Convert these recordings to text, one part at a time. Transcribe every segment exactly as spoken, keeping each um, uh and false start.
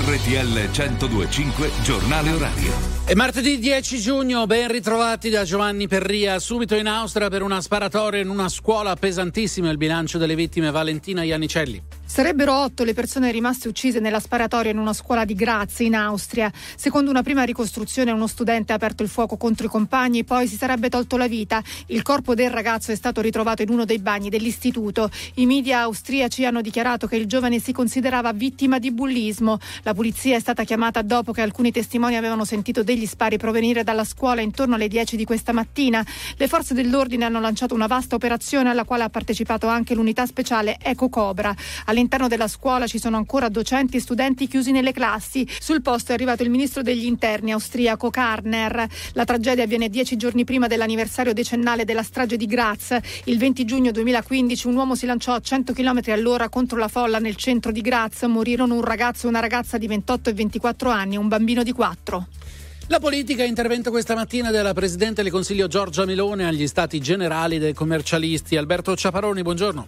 R T L centodue e cinque Giornale Orario. È martedì dieci giugno, ben ritrovati da Giovanni Perria. Subito in Austria per una sparatoria in una scuola, pesantissimo il bilancio delle vittime. Valentina Iannicelli. Sarebbero otto le persone rimaste uccise nella sparatoria in una scuola di Graz, in Austria. Secondo una prima ricostruzione, uno studente ha aperto il fuoco contro i compagni, poi si sarebbe tolto la vita. Il corpo del ragazzo è stato ritrovato in uno dei bagni dell'istituto. I media austriaci hanno dichiarato che il giovane si considerava vittima di bullismo. La polizia è stata chiamata dopo che alcuni testimoni avevano sentito degli spari provenire dalla scuola intorno alle dieci di questa mattina. Le forze dell'ordine hanno lanciato una vasta operazione alla quale ha partecipato anche l'unità speciale Eco Cobra. All'interno della scuola ci sono ancora docenti e studenti chiusi nelle classi. Sul posto è arrivato il ministro degli interni austriaco Karner. La tragedia avviene dieci giorni prima dell'anniversario decennale della strage di Graz. Il venti giugno duemilaquindici un uomo si lanciò a cento chilometri all'ora contro la folla nel centro di Graz. Morirono un ragazzo e una ragazza di ventotto e ventiquattro anni e un bambino di quattro. La politica, intervento questa mattina della Presidente del Consiglio Giorgia Meloni agli Stati Generali dei Commercialisti. Alberto Ciaparoni, buongiorno.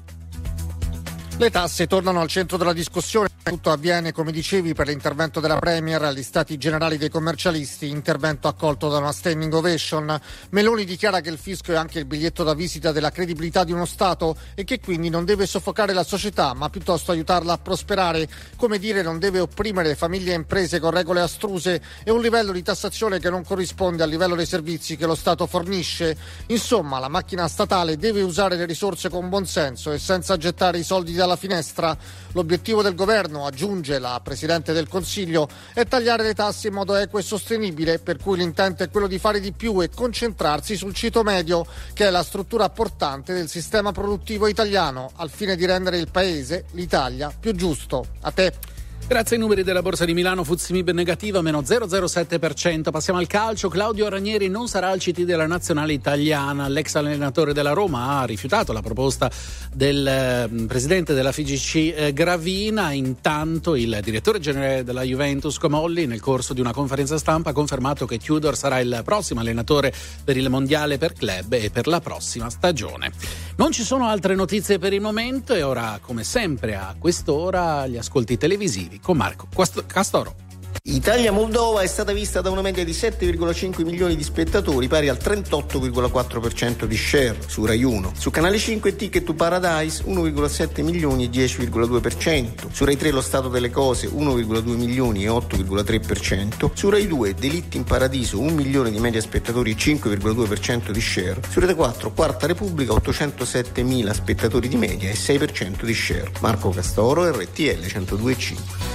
Le tasse tornano al centro della discussione. Tutto avviene, come dicevi, per l'intervento della Premier agli Stati Generali dei Commercialisti, intervento accolto da una standing ovation. Meloni dichiara che il fisco è anche il biglietto da visita della credibilità di uno Stato e che quindi non deve soffocare la società, ma piuttosto aiutarla a prosperare. Come dire, non deve opprimere famiglie e imprese con regole astruse e un livello di tassazione che non corrisponde al livello dei servizi che lo Stato fornisce. Insomma, la macchina statale deve usare le risorse con buonsenso e senza gettare i soldi dalla finestra. L'obiettivo del governo, aggiunge la Presidente del Consiglio, è tagliare le tasse in modo equo e sostenibile, per cui l'intento è quello di fare di più e concentrarsi sul ceto medio, che è la struttura portante del sistema produttivo italiano, al fine di rendere il Paese, l'Italia, più giusto. A te. Grazie ai numeri della Borsa di Milano, F T S E M I B negativa, meno zero virgola zero sette per cento. Passiamo al calcio. Claudio Ranieri non sarà al C T della nazionale italiana. L'ex allenatore della Roma ha rifiutato la proposta del eh, presidente della F I G C eh, Gravina. Intanto il direttore generale della Juventus Comolli, nel corso di una conferenza stampa, ha confermato che Tudor sarà il prossimo allenatore per il mondiale per club e per la prossima stagione. Non ci sono altre notizie per il momento e ora, come sempre a quest'ora, gli ascolti televisivi con Marco Castoro. Italia-Moldova è stata vista da una media di sette virgola cinque milioni di spettatori, pari al trentotto virgola quattro per cento di share su Rai uno. Su Canale cinque Ticket to Paradise uno virgola sette milioni e dieci virgola due per cento. Su Rai tre Lo Stato delle Cose uno virgola due milioni e otto virgola tre per cento. Su Rai due Delitti in Paradiso un milione di media spettatori e cinque virgola due per cento di share. Su Rete quattro Quarta Repubblica ottocentosettemila spettatori di media e sei per cento di share. Marco Castoro, R T L centodue e cinque.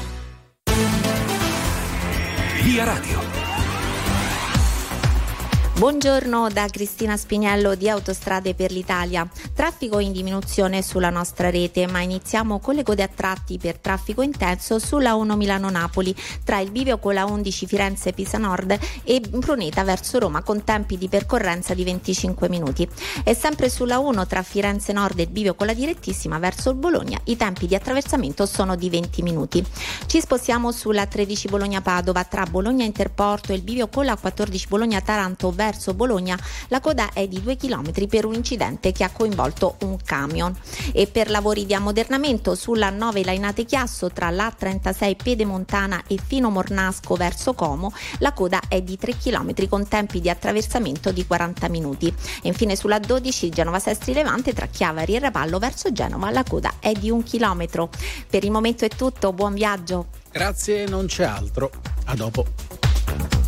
Via Radio. Buongiorno da Cristina Spiniello di Autostrade per l'Italia. Traffico in diminuzione sulla nostra rete, ma iniziamo con le code a tratti per traffico intenso sulla uno Milano-Napoli, tra il bivio con la undici Firenze-Pisa Nord e Bruneta verso Roma, con tempi di percorrenza di venticinque minuti. E sempre sulla uno tra Firenze Nord e il bivio con la direttissima verso il Bologna, i tempi di attraversamento sono di venti minuti. Ci spostiamo sulla tredici Bologna-Padova, tra Bologna Interporto e il bivio con la quattordici Bologna-Taranto verso verso Bologna, la coda è di due chilometri per un incidente che ha coinvolto un camion. E per lavori di ammodernamento sulla nove Lainate Chiasso tra l'A trentasei Pedemontana e Fino Mornasco verso Como, la coda è di tre chilometri con tempi di attraversamento di quaranta minuti. E infine sulla dodici Genova Sestri Levante tra Chiavari e Rapallo verso Genova, la coda è di un chilometro. Per il momento è tutto, buon viaggio. Grazie, non c'è altro. A dopo.